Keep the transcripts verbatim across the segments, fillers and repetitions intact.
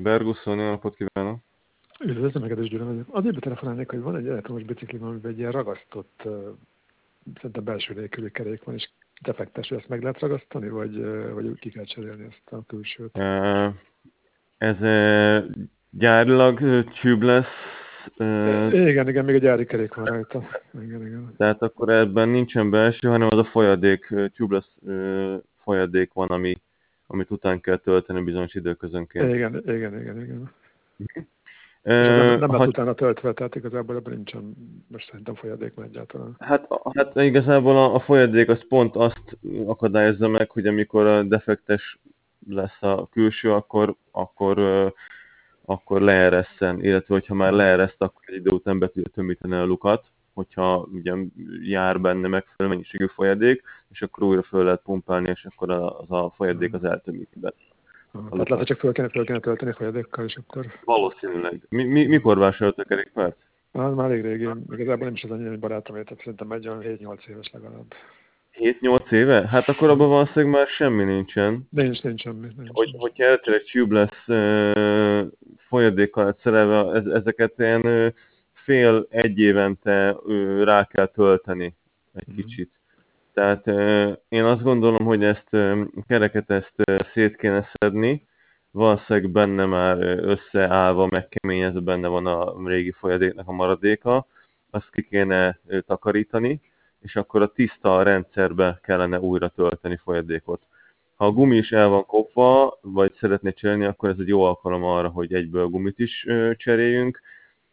Berguszon, jó napot kívánok! Üdvözlöm, Egedes Gyula vagyok. Azért betelefonálnék, hogy van egy elektromos biciklim, amiben egy ilyen ragasztott, uh, szerintem belső légkörű kerék van, és defektes, hogy ezt meg lehet ragasztani, vagy, uh, vagy ki kell cserélni ezt a külsőt? Uh, ez uh, gyárilag uh, tubeless, uh, Igen, igen, még a gyári kerék van rajta. Igen, igen. tehát akkor ebben nincsen belső, hanem az a folyadék, uh, tubeless uh, folyadék van, ami, amit után kell tölteni bizonyos időközönként. Igen, igen, igen, igen. Uh, És ez nem, nem lett ha, utána töltve, tehát igazából ebben nincsen most szerintem folyadék már egyáltalán. hát, hát igazából a, a folyadék az pont azt akadályozza meg, hogy amikor a defektes lesz a külső, akkor, akkor uh, akkor leeresszen, illetve hogyha már leereszt, akkor egy idő után be tudja tömíteni a lukat, hogyha ugye jár benne megfelelő mennyiségű folyadék, és akkor újra föl lehet pumpálni, és akkor az a folyadék az eltömíti be a Tehát lukat. lehet, hogy csak föl kéne, föl kéne tölteni folyadékkal, és akkor... Valószínűleg. Mi, mi, mikor vásároltak kerékpárt? Hát már elég régi, igazából nem is az annyira, hogy barátom, tehát szerintem egy olyan hét-nyolc éves legalább. hét-nyolc éve? Hát akkor abban valószínűleg már semmi nincsen. Nincs, nincs semmi. Nincs, Hogy, nincs. hogyha elterek tubeless uh, folyadékkal lett szerelve, ez, ezeket ilyen uh, fél egy évente uh, rá kell tölteni egy Mm. kicsit. Tehát uh, én azt gondolom, hogy ezt uh, a kereket ezt uh, szét kéne szedni, valószínűleg benne már összeállva, megkeményezve benne van a régi folyadéknak a maradéka, azt ki kéne uh, takarítani, és akkor a tiszta rendszerbe kellene újra tölteni folyadékot. Ha a gumi is el van kopva, vagy szeretné cserélni, akkor ez egy jó alkalom arra, hogy egyből gumit is ö, cseréljünk.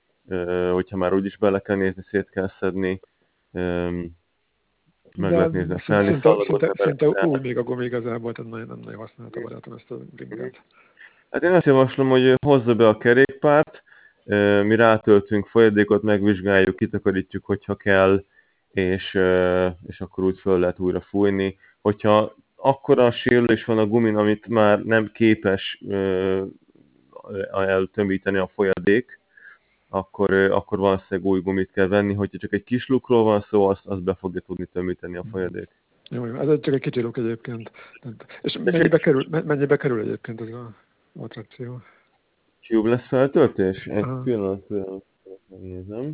Ö, hogyha már úgyis bele kell nézni, szét kell szedni, ö, meg De lehet nézni a szinte, szinte, szinte, felniszalagot. szinte úgy még a gumi igazából, tehát nagyon, nem nagyon használta barátom ezt a bringát. Hát én azt javaslom, hogy hozza be a kerékpárt, ö, mi rátöltünk folyadékot, megvizsgáljuk, kitakarítjuk, hogyha kell, és, ö, és akkor úgy föl lehet újra fújni. Hogyha akkora sérülés van a gumin, amit már nem képes ö, eltömíteni a folyadék, akkor, akkor valószínűleg új gumit kell venni. Hogyha csak egy kis lukról van szó, azt, azt be fogja tudni tömíteni a folyadék. Jó, jó, ez csak egy kicsi luk egyébként. És mennyibe kerül, mennyibe kerül egyébként ez a attrakció? Tubeless feltöltés? Egy Aha. pillanat, pillanat, megnézem.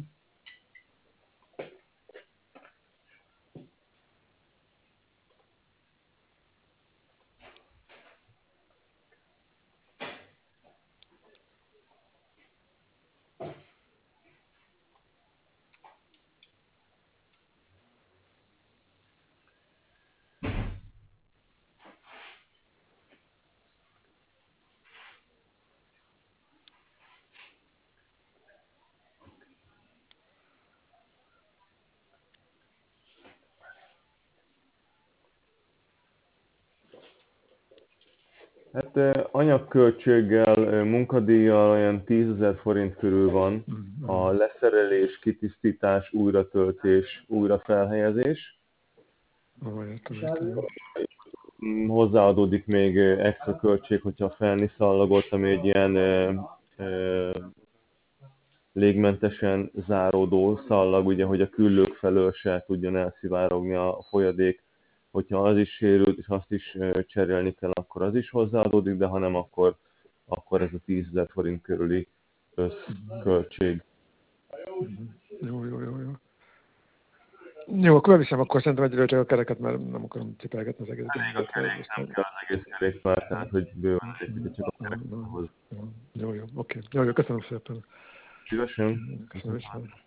Hát anyagköltséggel, munkadíjjal olyan tízezer forint körül van a leszerelés, kitisztítás, újratöltés, újrafelhelyezés. Oh, értem, értem. Hozzáadódik még extra költség, hogyha felni szallagot, ami egy ilyen ö, ö, légmentesen záródó szallag, ugye, hogy a küllők felől se tudjon elszivárogni a folyadék. Hogyha az is sérült, és azt is cserélni kell, akkor az is hozzáadódik, de ha nem, akkor, akkor ez a tízezer forint körüli összköltség. Jó, jó, jó, jó. Jó, akkor beviszem, akkor szerintem egyre csak a kereket, mert nem akarom cipelgetni az egész bringát. Nem kell az egész kerékpár, tehát hogy bőven egy csak a kerekhoz. Jó, jó, oké. Jó, jó, köszönöm szépen. Szívesen. Köszönöm szépen.